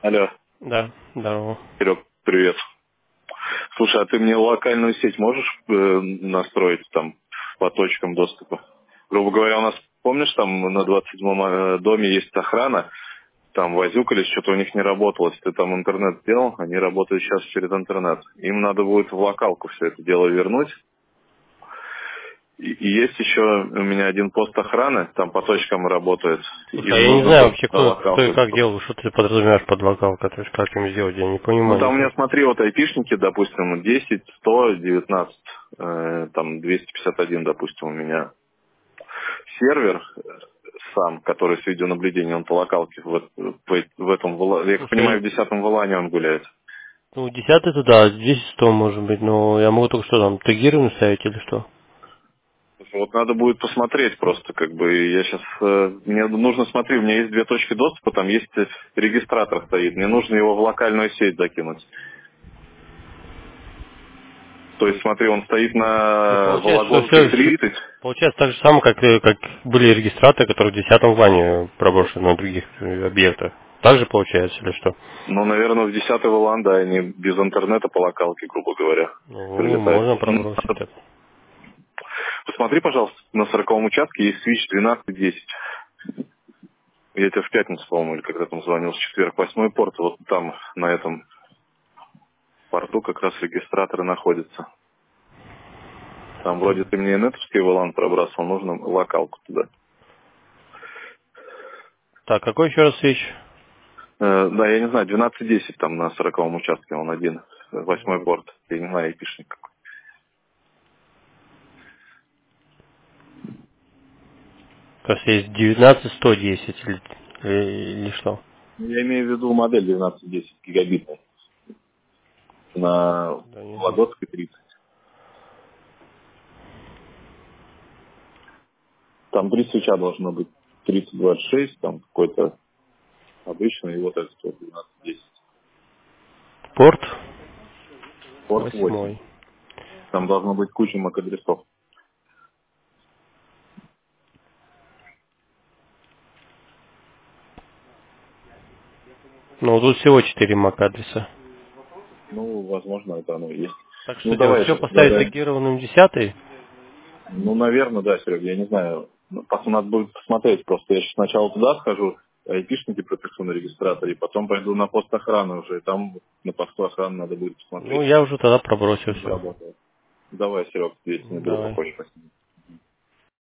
Алло, Да, здорово. Серег, привет. Слушай, а ты мне локальную сеть можешь настроить там по точкам доступа? Грубо говоря, у нас, помнишь, там на 27-м доме есть охрана, там возюкались, что-то у них не работало. Если ты там интернет сделал, они работают сейчас через интернет. Им надо будет в локалку все это дело вернуть. И есть еще у меня один пост охраны, там по точкам работает. Слушай, а Им я не нужно знаю будет вообще, на кто и локалку. как делал, что ты подразумеваешь под локалкой, то есть как им сделать, я не Ну, понимаю там у меня, никак. смотри, вот айпишники, допустим, 10, 100, 19, там 251, допустим, у меня сервер сам, который с видеонаблюдением, он по локалке в этом, я как понимаю, в Слушай, 10-м вылане он гуляет. ну 10 это да, здесь 100 может быть, но я могу только что там, тегирование ставить или что? Вот надо будет посмотреть просто, как бы, я сейчас, мне нужно, смотри, у меня есть две точки доступа, там есть регистратор стоит, мне нужно его в локальную сеть закинуть. То есть, смотри, он стоит Ну, на получается, что Вологодской все, 30. получается так же самое, как были регистраторы, которые в 10 плане проброшены на других объектах. Так же получается или что? Ну, наверное, в 10-й Валан, да, они без интернета по локалке, грубо говоря, Ну, прилетают. можно Ну, пробросить это. посмотри, пожалуйста, на 40-м участке есть свич 12-10. Я тебе в пятницу, по-моему, или когда там звонил, в четверг, 8-й порт, вот там, на этом порту как раз регистраторы находятся. Там вроде ты мне нетовский Валан пробрасывал, нужно локалку туда. Так, какой еще раз свеч? Да, я не знаю, 12-10 там на 40-м участке, он один, 8-й порт. Я не знаю, айпишник какой. То есть есть 19, 110 или что? Я имею в виду модель 12-10 гигабитная на Да, не знаю. Вологодской 30. Там три свеча должно быть 3026, там какой-то обычный, и вот этот вот 1210. Порт Порт 8. 8. Там должно быть куча MAC-адресов. Ну, тут всего 4 MAC адреса. Ну, возможно, это оно и есть. Так Ну, что делать? давай Все сейчас поставить тогда. тегированным 10. Ну, наверное, да, Серега, я не знаю. Ну, потом надо будет посмотреть просто. Я сейчас сначала туда схожу, айпишники пропишу на регистраторе, потом пойду на пост охраны уже, и там на посту охраны надо будет Ну, посмотреть, я уже тогда пробросил как все. работает. Давай, Серег, если не Давай. хочешь, спасибо.